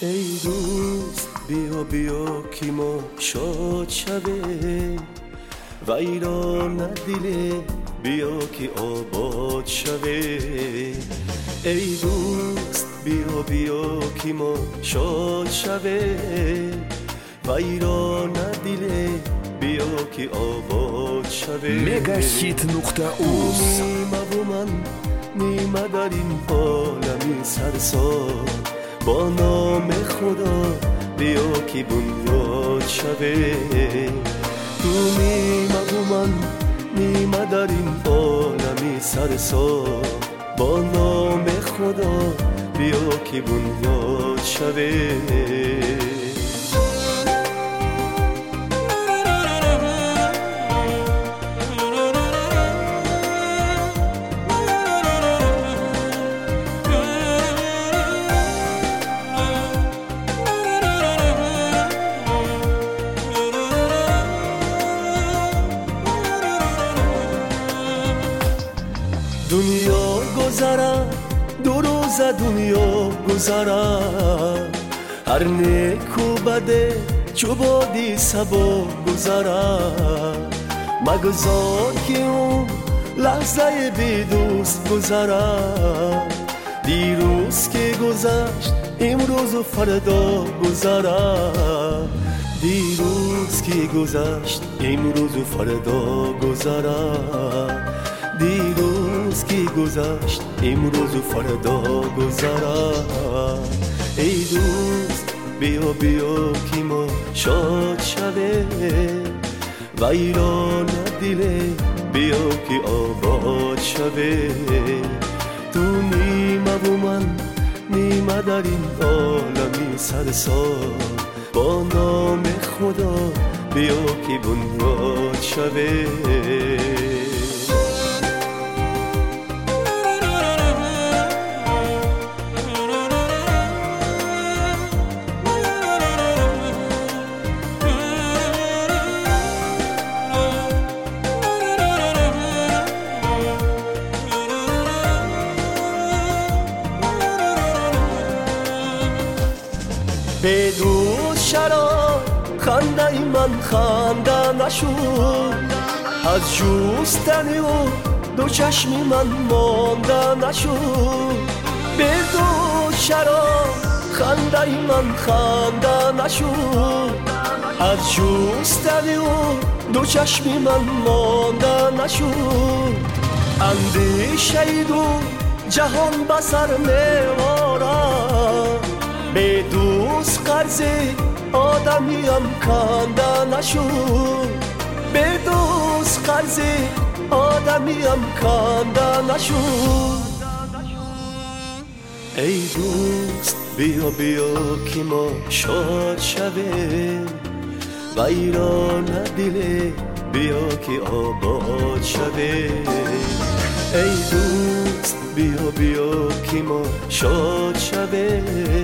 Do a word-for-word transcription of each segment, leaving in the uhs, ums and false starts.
ای دوست بیا بیا که ما شاد شوه ویران دل بیا که آباد شوه. ای دوست بیا بیا که ما شاد شوه ویران دل بیا که آباد شوه. مگاهیت نقطه اوز نیمه و من نیمه در این عالمی سرسار با نام خدا بیا که بنیاد شوه. تو نیمه و من نیمه در این عالمی سرسار با نام خدا بیا که بنیاد شوه. دنیا گذره دو روز دنیا گذره هر نیک و بده چو بادی سبا گذره مگذار که اون لحظه بی دوست گذره دیروز که گذشت امروز و فردا گذره دیروز که گذشت امروز و فردا گذره دیروز که گذشت امروز و فردا گذره. ای دوست بیا بیا که ما شاد شوه ویران دل بیا که آباد شوه. تو نیمه و من نیمه در این عالمی سرسار با نام خدا بیا که بنیاد شوه. به دوست شراب خنده من خنده نشد از جوستنی و دو چشم من مانده نشد. به دوست شراب خنده من خنده نشد از جوستنی و دو چشم من مانده نشد. اندیشه دو جهان بسر میوارد به دوست قرض آدمیم کنده نشد به دوست قرض آدمیم کنده نشد. ای دوست بیا بیا که ما شاد شوه ویران دل بیا که آباد شوه. ای دوست بیا بیا که ما شاد شوه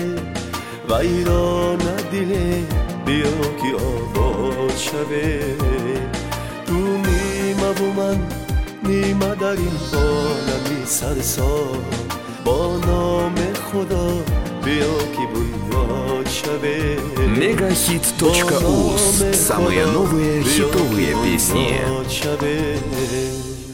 ویران دل بیا که آباد شوه. تو نیمه و من نیمه در این عالمی سرسار با نام خدا بیا که بنیاد شوه. мегахит точка уз. Самые новые хитовые песни.